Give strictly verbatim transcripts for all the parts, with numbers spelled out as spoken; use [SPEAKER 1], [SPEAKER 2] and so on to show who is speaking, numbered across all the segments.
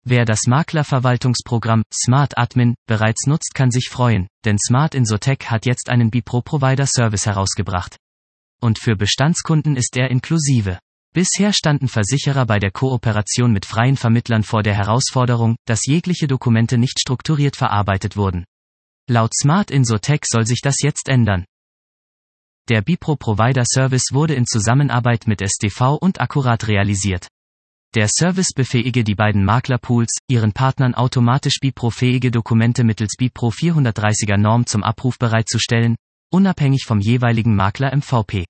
[SPEAKER 1] Wer das Maklerverwaltungsprogramm Smart Admin bereits nutzt, kann sich freuen, denn Smart Insotech hat jetzt einen BiPro-Provider-Service herausgebracht. Und für Bestandskunden ist er inklusive. Bisher standen Versicherer bei der Kooperation mit freien Vermittlern vor der Herausforderung, dass jegliche Dokumente nicht strukturiert verarbeitet wurden. Laut Smart Insotech soll sich das jetzt ändern. Der BiPro-Provider-Service wurde in Zusammenarbeit mit S D V und Akkurat realisiert. Der Service befähige die beiden Maklerpools, ihren Partnern automatisch BiPro-fähige Dokumente mittels BiPro vierhundertdreißiger Norm zum Abruf bereitzustellen, unabhängig vom jeweiligen Makler M V P.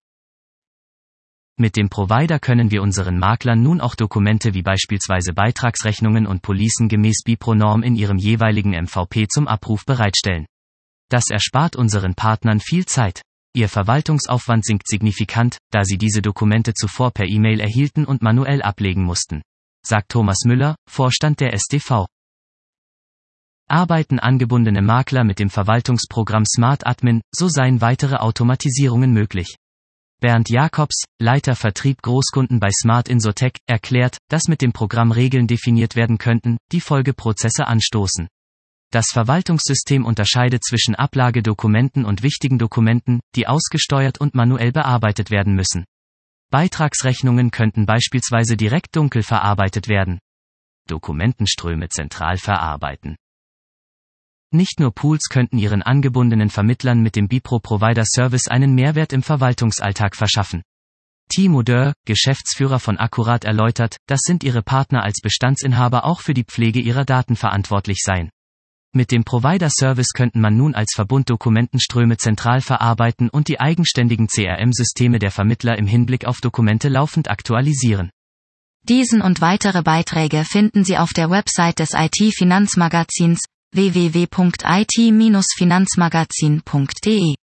[SPEAKER 1] Mit dem Provider können wir unseren Maklern nun auch Dokumente wie beispielsweise Beitragsrechnungen und Policen gemäß BiPro-Norm in ihrem jeweiligen M V P zum Abruf bereitstellen. Das erspart unseren Partnern viel Zeit. Ihr Verwaltungsaufwand sinkt signifikant, da sie diese Dokumente zuvor per E-Mail erhielten und manuell ablegen mussten, sagt Thomas Müller, Vorstand der S D V. Arbeiten angebundene Makler mit dem Verwaltungsprogramm Smart Admin, so seien weitere Automatisierungen möglich. Bernd Jakobs, Leiter Vertrieb Großkunden bei Smart Insotech, erklärt, dass mit dem Programm Regeln definiert werden könnten, die Folgeprozesse anstoßen. Das Verwaltungssystem unterscheidet zwischen Ablagedokumenten und wichtigen Dokumenten, die ausgesteuert und manuell bearbeitet werden müssen. Beitragsrechnungen könnten beispielsweise direkt dunkel verarbeitet werden. Dokumentenströme zentral verarbeiten. Nicht nur Pools könnten ihren angebundenen Vermittlern mit dem BiPro-Provider-Service einen Mehrwert im Verwaltungsalltag verschaffen. Timo Dörr, Geschäftsführer von Akkurat, erläutert, dass sind ihre Partner als Bestandsinhaber auch für die Pflege ihrer Daten verantwortlich seien. Mit dem Provider-Service könnten man nun als Verbund Dokumentenströme zentral verarbeiten und die eigenständigen C R M-Systeme der Vermittler im Hinblick auf Dokumente laufend aktualisieren.
[SPEAKER 2] Diesen und weitere Beiträge finden Sie auf der Website des I T-Finanzmagazins w w w punkt i t Bindestrich finanzmagazin punkt d e.